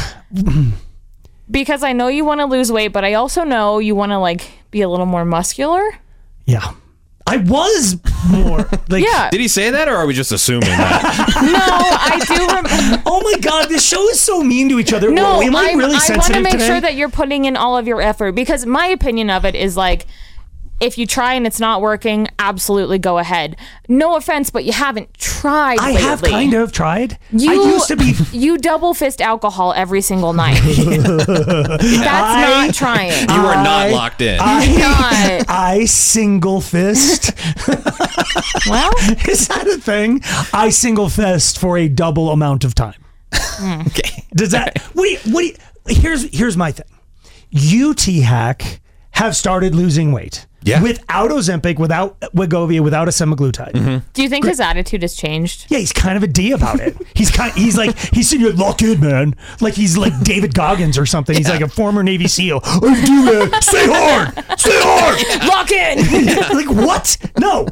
Because I know you want to lose weight, but I also know you want to like be a little more muscular. Yeah. I was more like. Yeah. Did he say that, or are we just assuming that? No, I do. Rem- Oh my God, this show is so mean to each other. no, Whoa, am I I'm- really I want to sensitive make today? sure that you're putting in all of your effort because my opinion of it is like, if you try and it's not working, absolutely go ahead. No offense, but you haven't tried. I lately. have kind of tried. You I used to be. You double fist alcohol every single night. That's I- not trying. You are not I- locked in. I, Not. I single fist. Well, Is that a thing? I single fist for a double amount of time. Okay. Does that? What do you, what do you, here's here's my thing. You T-Hack have started losing weight. Yeah. Without Ozempic, without Wegovy, without a semaglutide. do you think his attitude has changed? Yeah, he's kind of a D about it. He's kind. He's like he's sitting here, lock in, man. Like he's like David Goggins or something. He's like a former Navy SEAL. I do man. Stay hard. Stay hard. Lock in. Like what? No.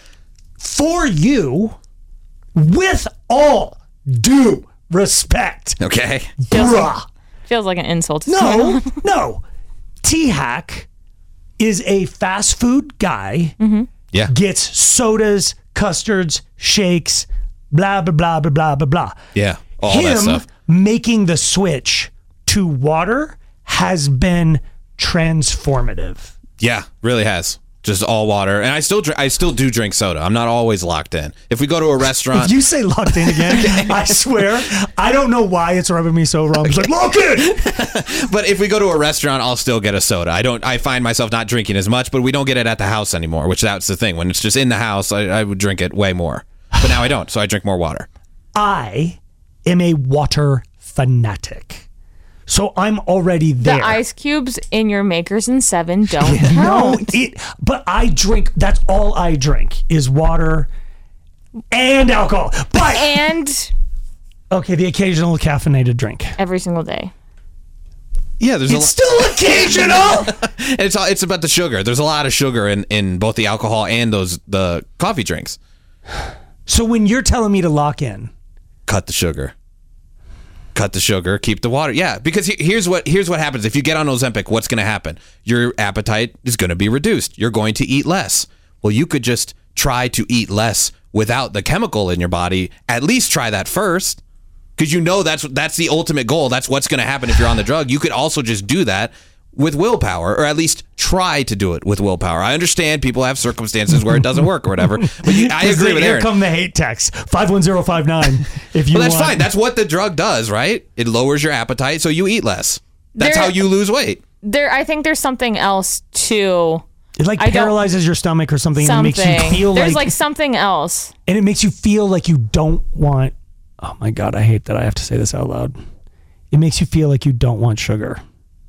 For you, with all due respect, Okay. bruh. Feels like an insult. to No, someone. no. T-Hack is a fast food guy. Yeah. Gets sodas, custards, shakes, blah blah blah blah blah blah blah. Yeah. All Him that stuff. making the switch to water has been transformative. Yeah, really has. Just all water, and I still dr- I still do drink soda. I'm not always locked in. If we go to a restaurant, If you say locked in again, I swear, I don't know why it's rubbing me so wrong. It's like, lock in! but if we go to a restaurant, I'll still get a soda. I don't. I find myself not drinking as much, but we don't get it at the house anymore. Which that's the thing. When it's just in the house, I, I would drink it way more. But now I don't, so I drink more water. I am a water fanatic. So I'm already The there. ice cubes in your Makers and Seven don't no, count. it, but I drink, that's all I drink is water and alcohol. But, And okay, the occasional caffeinated drink. every single day. Yeah, there's It's a still occasional. And it's all, it's about the sugar. There's a lot of sugar in, in both the alcohol and those the coffee drinks. So when you're telling me to lock in, Cut the sugar. Cut the sugar. Keep the water. Yeah, because he- here's what here's what happens. If you get on Ozempic, what's going to happen? Your appetite is going to be reduced. You're going to eat less. Well, you could just try to eat less without the chemical in your body. At least try that first, because you know that's that's the ultimate goal. That's what's going to happen if you're on the drug. You could also just do that with willpower, or at least try to do it with willpower. I understand people have circumstances where it doesn't work or whatever, but you, I agree with here Aaron. come the hate text five one zero five nine. If you Well, that's want- fine. That's what the drug does, right? It lowers your appetite, so you eat less. That's There- how you lose weight. There, I think there's something else too. It like I don't- paralyzes your stomach or something, Something. and it makes you feel there's like, like something else. and it makes you feel like you don't want. Oh my god, I hate that I have to say this out loud. It makes you feel like you don't want sugar.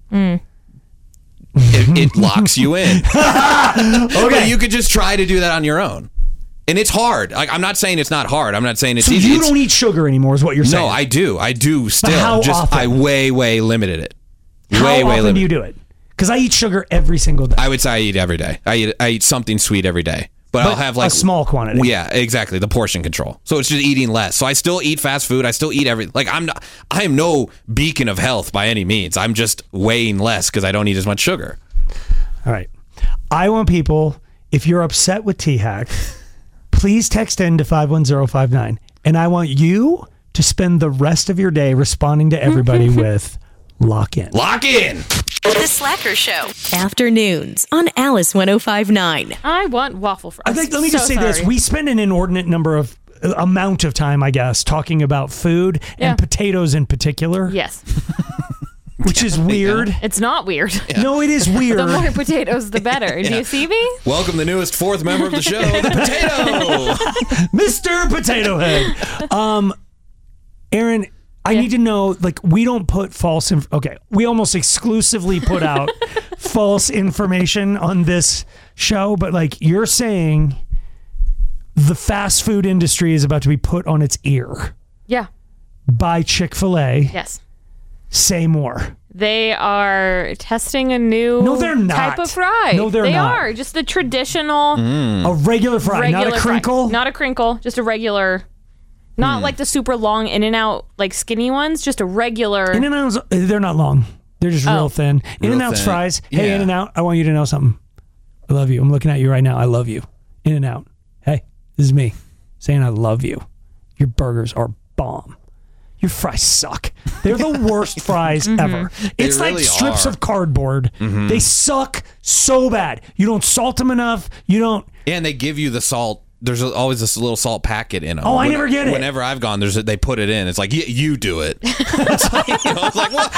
It, it locks you in. Okay, but you could just try to do that on your own, and it's hard. Like, I'm not saying it's not hard. I'm not saying it's So easy. you It's- don't eat sugar anymore, is what you're saying? no, I do. I do still. how just often? I way way limited it. How way way often limited. do you do it? Because I eat sugar every single day. I would say I eat every day. I eat I eat something sweet every day. But, I'll But have like a small quantity. Yeah, exactly. The portion control. So it's just eating less. So I still eat fast food. I still eat every like I'm not I am no beacon of health by any means. I'm just weighing less because I don't eat as much sugar. All right. I want people, if you're upset with T-Hack, please text in to five one zero five nine. And I want you to spend the rest of your day responding to everybody with lock in. Lock in. The Slacker Show. Afternoons on Alice one oh five point nine. I want waffle fries. I think, let me So just say this. sorry. We spend an inordinate number of uh, amount of time, I guess, talking about food Yeah. and potatoes in particular. Yes. which is weird. It's not weird. No, it is weird. The more potatoes, the better. Yeah. Do you see me? Welcome the newest fourth member of the show, the Potato. Mister Potato Head. Um, Aaron, I Yeah. need to know, like, we don't put false, inf- okay, we almost exclusively put out false information on this show, but like you're saying the fast food industry is about to be put on its ear Yeah. by Chick-fil-A. Yes. Say more. They are testing a new No, they're not. type of fry. No, they're they not. are. Just the traditional A regular fry, regular not a fry. crinkle. Not a crinkle, just a regular. Not Hmm. like the super long In-N-Out, like skinny ones, just a regular. In-N-Out's, they're not long. They're just Oh. real thin. Real In-N-Out's thin. fries. Hey, Yeah. In-N-Out, I want you to know something. I love you. I'm looking at you right now. I love you. In-N-Out. Hey, this is me saying I love you. Your burgers are bomb. Your fries suck. They're the worst fries ever. It's like really strips are. of cardboard. They suck so bad. You don't salt them enough. You don't. And they give you the salt. There's always this little salt packet in them. Oh, I never get it. Whenever I've gone, there's a, they put it in. It's like, you, you do it. It's like, you know, it's like, what,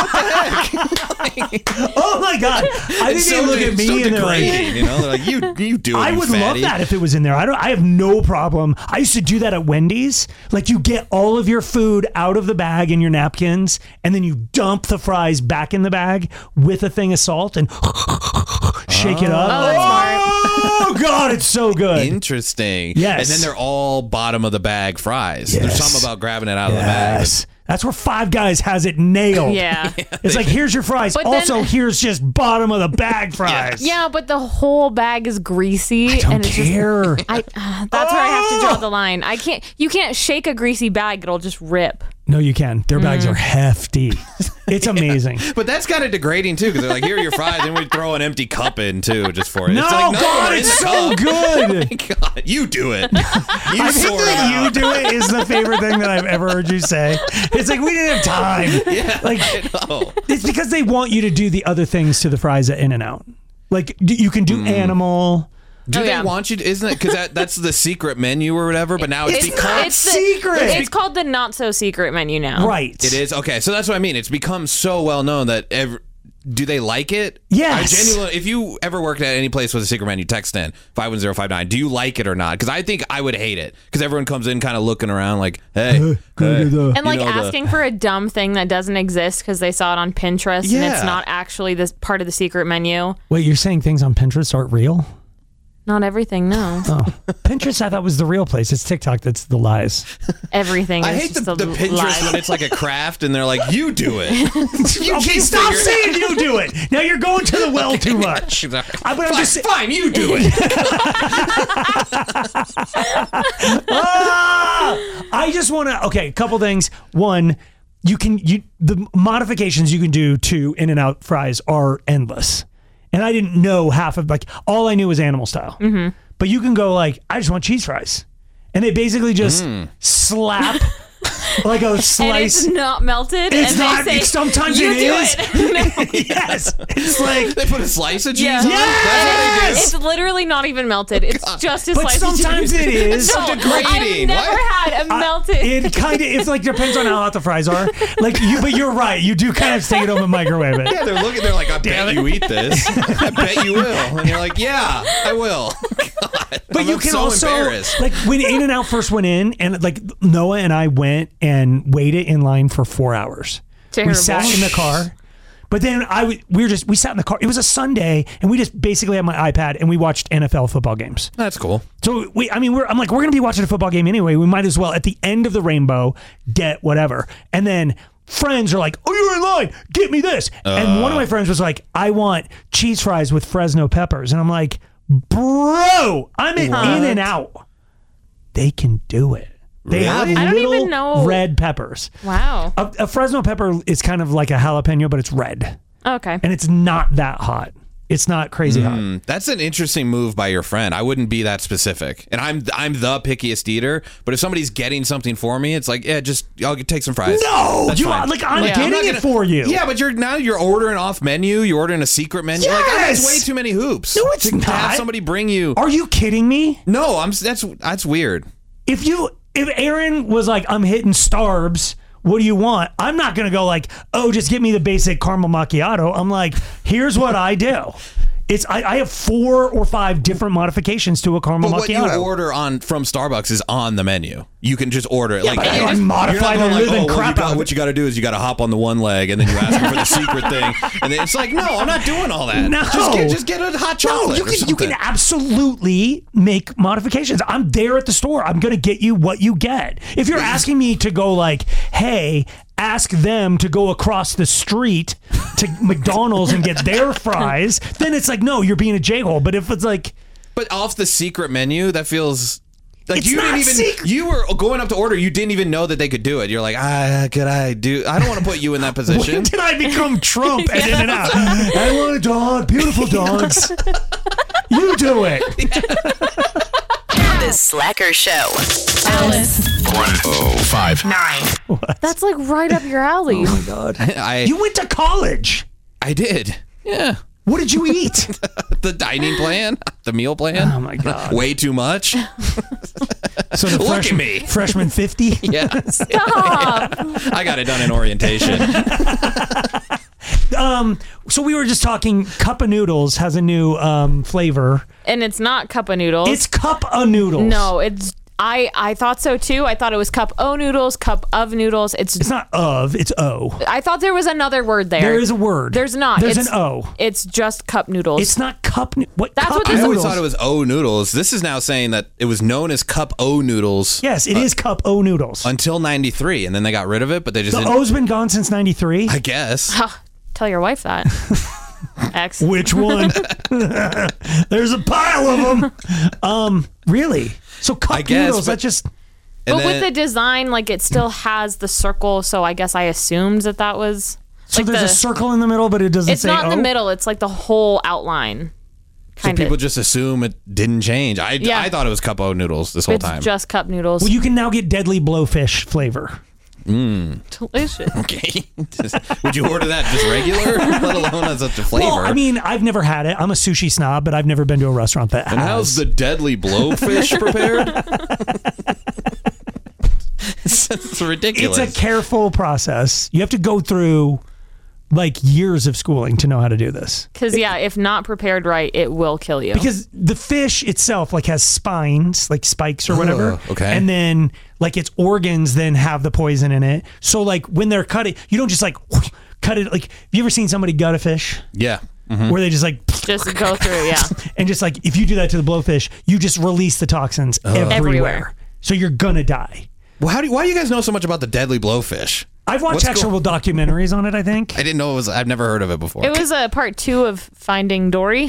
what the heck? Oh my God. I think It's they so look de- at me so and they're like, degrading, you know, they're like, you, you do it. I you would fatty. love that if it was in there. I don't. I have no problem. I used to do that at Wendy's. Like you get all of your food out of the bag in your napkins, and then you dump the fries back in the bag with a thing of salt and shake it up. Oh, that's smart. Oh God, it's so good. Interesting. Yes. And then they're all bottom of the bag fries. There's Yes. something about grabbing it out of the bag. Yes. That's where Five Guys has it nailed. Yeah. It's like, here's your fries. But then- also, here's just bottom of the bag fries. Yeah, but the whole bag is greasy. I don't and it's care. Just, I, uh, that's where I have to draw the line. I can't. You can't shake a greasy bag; it'll just rip. No, you can. Their bags Mm. are hefty. It's amazing. But that's kind of degrading too, because they're like, here are your fries, and we throw an empty cup in too, just for it. No, it's like, no, God, we're in it's the so cup. good. Oh my God, you do it. You I think sort that it you out. do it is the favorite thing that I've ever heard you say. It's like we didn't have time. Yeah, Like I know. it's because they want you to do the other things to the fries at In-N-Out. Like d- you can do Mm. animal. Do Oh, they yeah. want you to, isn't it? Because that, that's the secret menu or whatever, but now it's, It's become. not it's the- secret. It's called the not so secret menu now. Right. It is? Okay, so that's what I mean. It's become so well known that every. Do they like it? Yes. I genuinely, if you ever worked at any place with a secret menu, text in five one zero five nine. Do you like it or not? Because I think I would hate it. Because everyone comes in kind of looking around like, hey. Uh, go hey. to the- And like You know, the- asking for a dumb thing that doesn't exist because they saw it on Pinterest and Yeah. it's not actually this part of the secret menu. Wait, you're saying things on Pinterest aren't real? Not everything, no. Oh, Pinterest I thought was the real place. It's TikTok that's the lies. Everything. I is hate the, just a the Pinterest lie. when it's like a craft and they're like, you do it. You Okay, keep stop figuring it saying you do it. Now you're going to the well too much. Sorry. I, but I'm fine, just fine, you do it. Ah! I just want to. Okay, a couple things. One, you can you the modifications you can do to In-N-Out fries are endless, and I didn't know half of like all I knew was animal style. Mm-hmm. But you can go like, I just want cheese fries, and they basically just Mm. slap like a And slice. it's not melted. It's and not- They say, sometimes you it do is." It. Yes, it's like. They put a slice of cheese Yeah. on it? That's what they do? It's literally not even melted. It's just a But slice of sometimes cheese. it is. No, So degrading. I've never What? had a I- melted. It kind of it's like depends on how hot the fries are. Like you, but you're right. You do kind of take it home and microwave it. Yeah, they're looking. They're like, I bet you eat this. I bet you will. And you're like, yeah, I will. God, But I'm you can so also embarrassed. like when In-N-Out first went in, and like Noah and I went and waited in line for four hours. Terrible. We sat in the car. But then I w- we were just we sat in the car. It was a Sunday, and we just basically had my iPad and we watched N F L football games. That's cool. So we, I mean, we're I'm like we're gonna be watching a football game anyway. We might as well at the end of the rainbow get whatever. And then friends are like, "Oh, you're in line. Get me this." and one of my friends was like, "I want cheese fries with Fresno peppers," and I'm like, "Bro, I'm in What? In-N-Out. They can do it. They Really? have I don't little even know. red peppers. Wow. A, a Fresno pepper is kind of like a jalapeno, but it's red, Okay. and it's not that hot. It's not crazy hot. Mm, that's an interesting move by your friend. I wouldn't be that specific, and I'm I'm the pickiest eater. But if somebody's getting something for me, it's like, yeah, just I'll take some fries. No, That's you fine. are like I'm Yeah. getting I'm not it gonna- for you. Yeah, but you're now you're ordering off menu. You're ordering a secret menu. Like that's Yes! way too many hoops. No, it's to, to have not. somebody bring you. Are you kidding me? No, I'm. That's that's weird. If you if Aaron was like, I'm hitting Starbs what do you want? I'm not going to go like, oh, just get me the basic caramel macchiato. I'm like, here's what I do. It's I, I have four or five different modifications to a caramel But what macchiato. you order on from Starbucks is on the menu. You can just order it. Yeah, like but I you don't just- modify you're not the going living oh, well, crap you out got, of What you got to do is you got to hop on the one leg and then you ask them for the secret thing, and then it's like, no, I'm not doing all that. No. just get just get a hot chocolate. No, you or can you something. can absolutely make modifications. I'm there at the store. I'm going to get you what you get. If you're asking me to go like, hey, ask them to go across the street to McDonald's and get their fries, then it's like, no, you're being a j-hole. But if it's like, But off the secret menu, that feels like It's you not didn't even. secret. You were going up to order. You didn't even know that they could do it. You're like, ah, could I do? I don't want to put you in that position. when did I become Trump and in and out? I want a dog, beautiful dogs. You do it. The Slacker Show. Alice. one oh five Nine. That's like right up your alley. Oh my God. I You went to college. I did. Yeah. What did you eat? The dining plan, the meal plan. Oh my God. Way too much. So the Look at freshman, me. freshman fifty. Yeah. Stop. I got it done in orientation. Um, so we were just talking. Cup of Noodles has a new um, flavor. And it's not cup of noodles. It's Cup of Noodles. no, it's I I thought so too. I thought it was cup o noodles, cup of noodles. It's It's not of. It's O. I thought there was another word there. There is a word. There's not. There's it's, an O. It's just cup noodles. It's not cup. noo- What? That's cup what I this- always noodles? thought it was O noodles. This is now saying that it was known as Cup O noodles. Yes, it is Cup O Noodles. Until ninety-three, and then they got rid of it, but they just The didn't. O's been gone since ninety-three. I guess. Huh, tell your wife that. X. Which one? There's a pile of them. Um, really? So cup I guess, noodles. but- That just. And But then- with the design, like it still has the circle, so I guess I assumed that that was. So like there's the, a circle in the middle, but it doesn't It's say not in O? the middle. It's like the whole outline. so Kind people of. just assume it didn't change. I, Yeah. I thought it was Cup O noodles this whole It's time. just cup noodles. Well, you can now get Deadly Blowfish flavor. Delicious. Okay. Would you order that just regular, let alone as such a flavor? Well, I mean, I've never had it. I'm a sushi snob, but I've never been to a restaurant that and has. how's the deadly blowfish prepared? it's, it's ridiculous. It's a careful process. You have to go through like years of schooling to know how to do this. Because yeah, if not prepared right, it will kill you. Because the fish itself like has spines, like spikes or whatever. Ugh, okay. And then like its organs then have the poison in it. So like when they're cutting, you don't just like cut it. Like, have you ever seen somebody gut a fish? yeah. Mhm. Where they just like just go through, yeah. and just like if you do that to the blowfish, you just release the toxins everywhere. Everywhere. So you're gonna die. Well, how do you, why do you guys know so much about the deadly blowfish? I've watched What's actual documentaries on it, I think. I didn't know it was. I've never heard of it before. It was a part two of Finding Dory.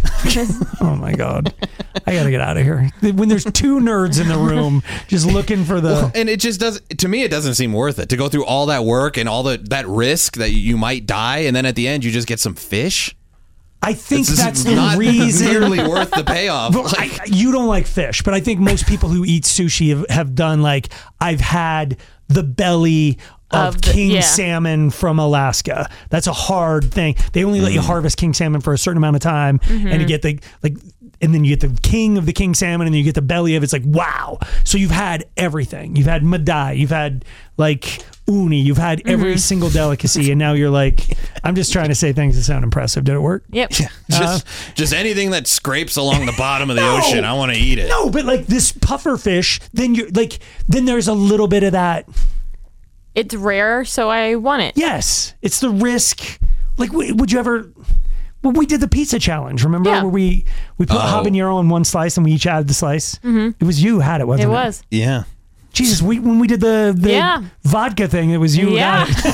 Oh my God. I gotta get out of here. When there's two nerds in the room just looking for the Well, and it just does to me. It doesn't seem worth it to go through all that work and all the that risk that you might die, and then at the end you just get some fish. I think It's that's the not reason. nearly worth the payoff. But Like- I, you don't like fish, but I think most people who eat sushi have, have done like I've had the belly of, Of the- king yeah. salmon from Alaska. That's a hard thing. They only let you harvest king salmon for a certain amount of time, and you get the like, and then you get the king of the king salmon, and then you get the belly of it. It's like wow. So you've had everything. You've had madai. You've had like uni. You've had every single delicacy, and now you're like, I'm just trying to say things that sound impressive. Did it work? Yep. just just anything that scrapes along the bottom of the No. ocean, I want to eat it. No, but like this puffer fish, then you're like, then there's a little bit of that. It's rare, so I want it. Yes, it's the risk. Like, w- would you ever? Well, we did the pizza challenge. Remember Yeah. where we we put Oh. habanero in one slice and we each added the slice. Mm-hmm. It was you who had it, wasn't It it? was. Yeah. Jesus, we when we did the the Yeah. vodka thing, it was you who Yeah. got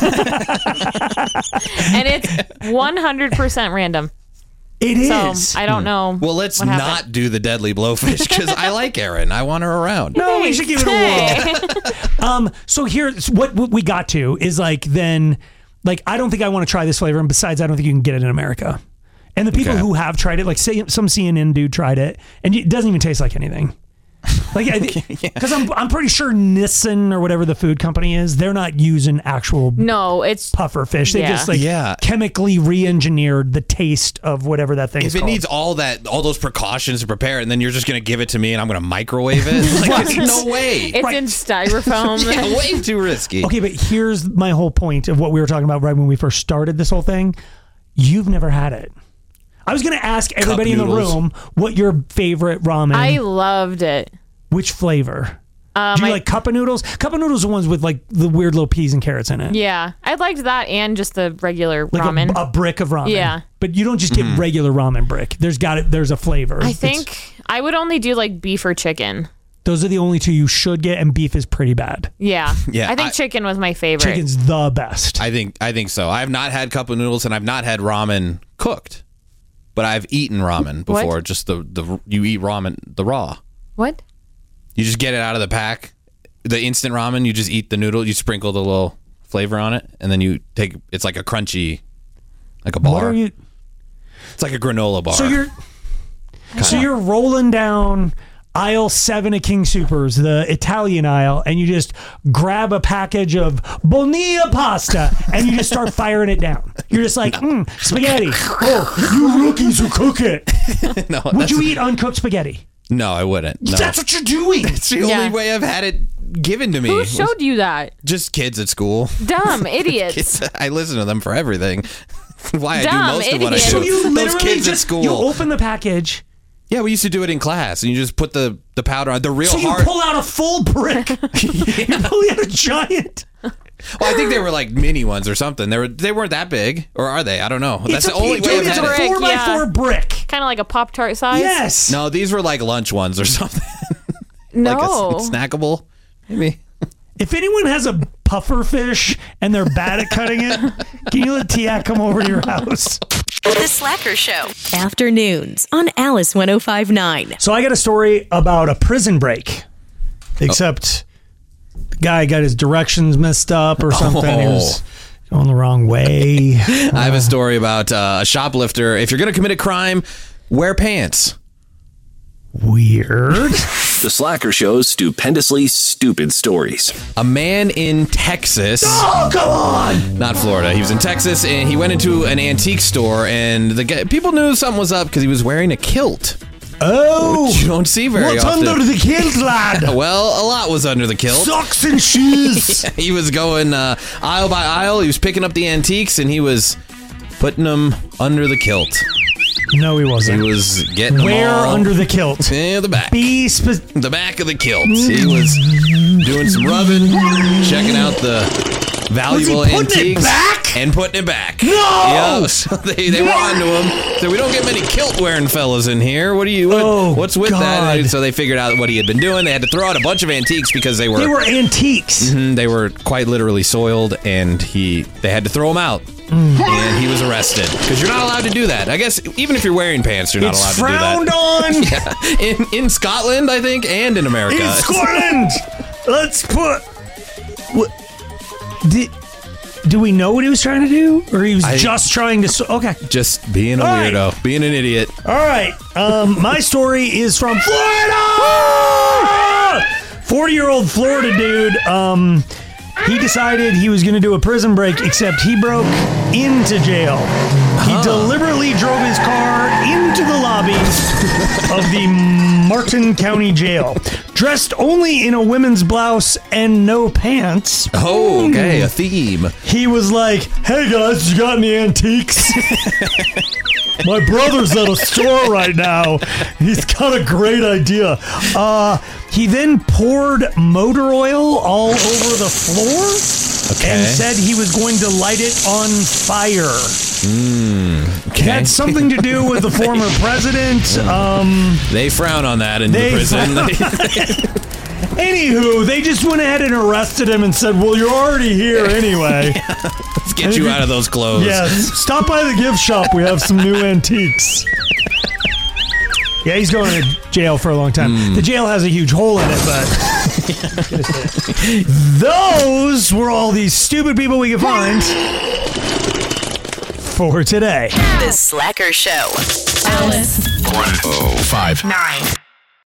it. And it's one hundred percent random. It is. So I don't know. Well, let's what not happened. do the deadly blowfish because I like Erin. I want her around. No, we should give it a whirl. Um, so here's what, what we got to is like then, like I don't think I want to try this flavor, and besides, I don't think you can get it in America. And the people Okay. who have tried it, like say some C N N dude tried it, and it doesn't even taste like anything. Like, because I'm I'm pretty sure Nissan or whatever the food company is, they're not using actual No, it's puffer fish. They Yeah. just like Yeah. chemically re-engineered the taste of whatever that thing If is it called. needs all that, all those precautions to prepare it, and then you're just gonna give it to me, and I'm gonna microwave it. Like, there's no way. it's in styrofoam. Yeah, way too risky. Okay, but here's my whole point of what we were talking about right when we first started this whole thing. You've never had it. I was going to ask everybody in the noodles. room what your favorite ramen. I loved it. Which flavor? Um, Do you I- like cup of noodles? Cup of noodles are ones with like the weird little peas and carrots in it. Yeah, I liked that and just the regular Like ramen. A, a brick of ramen. Yeah. But you don't just get regular ramen brick. There's got it. There's a flavor. I It's- think I would only do like beef or chicken. those are the only two you should get, and beef is pretty bad. Yeah. Yeah, I think I- chicken was my favorite. Chicken's the best. I think I think so. I have not had cup of noodles, and I've not had ramen cooked, but I've eaten ramen before. What? Just the the you eat ramen the raw. What? You just get it out of the pack. The instant ramen, you just eat the noodle. You sprinkle the little flavor on it, and then you take. It's like a crunchy, like a bar. What are you? It's like a granola bar. So you're so you're rolling down aisle seven of King Supers, the Italian aisle, and you just grab a package of Bonilla pasta and you just start firing it down. You're just like, mm, spaghetti. Oh, you rookies who cook it. no, Would that's- you eat uncooked spaghetti? No, I wouldn't. No. That's what you're doing. It's the Yeah. only way I've had it given to me. Who was showed you that? just kids at school. Dumb idiots. Kids, I listen to them for everything. Why Dumb I do most of what I idiot. do. So you Those literally kids at just school. you open the package. Yeah, we used to do it in class, and you just put the, the powder on the real So you hard. pull out a full brick. You're pulling out a giant. Well, I think they were like mini ones or something. They were they weren't that big, or are they? I don't know. That's It's the a, only dude, way I've it's had a it. brick, four by yeah. four brick. Kind of like a Pop Tart size. Yes. No, these were like lunch ones or something. No. Like a s- snackable, maybe. If anyone has a puffer fish and they're bad at cutting it, can you let Tia come over to your house? The Slacker Show. Afternoons on Alice one oh five point nine. So I got a story about a prison break, except the guy got his directions messed up or something. He was going the wrong way. I have a story about uh, a shoplifter. If you're going to commit a crime, wear pants. Weird. The Slacker Show's stupendously stupid stories. A man in Texas. Oh, come on! Not Florida. He was in Texas, and he went into an antique store, and the guy, people knew something was up because he was wearing a kilt. Oh! Which you don't see very What's often. under the kilt, lad? Well, a lot was under the kilt. Socks and shoes. He was going uh, aisle by aisle. He was picking up the antiques, and he was putting them under the kilt. No, he wasn't. He was getting them Where all under the kilt? in the back. Be spe- The back of the kilt. He was doing some rubbing, checking out the valuable Was he putting it antiques, back? and putting it back. No! Yeah, so they they were onto him. So we don't get many kilt wearing fellas in here. What do you? What, Oh, what's with God. that? And so they figured out what he had been doing. They had to throw out a bunch of antiques because they were They were antiques. Mhm, they were quite literally soiled, and he they had to throw them out. Mm. And he was arrested because you're not allowed to do that. I guess even if you're wearing pants, you're not It's allowed frowned to do that. on. Yeah. In in Scotland, I think, and in America. In Scotland. Let's put. What, did do we know what he was trying to do, or he was I- just trying to? s- Okay. Just being a All right. weirdo, being an idiot. All right. Um, my story is from Florida. forty-year-old Florida dude. Um, he decided he was going to do a prison break, except he broke into jail. He deliberately drove his car into the lobby of the Martin County Jail, dressed only in a women's blouse and no pants. Oh, okay, a theme. He was like, "Hey guys, you got any antiques?" My brother's at a store right now. He's got a great idea. Uh, he then poured motor oil all over the floor Okay. and said he was going to light it on fire. Okay. That's something to do with the former president. Um, They frown on that in They the prison. anywho, they just went ahead and arrested him and said, "Well, you're already here anyway." Let's get you out of those clothes. Yes. Stop by the gift shop. We have some new antiques. Yeah, he's going to jail for a long time. Hmm. The jail has a huge hole in it, but those were all these stupid people we could find for today. The Slacker Show. Alice one oh five nine.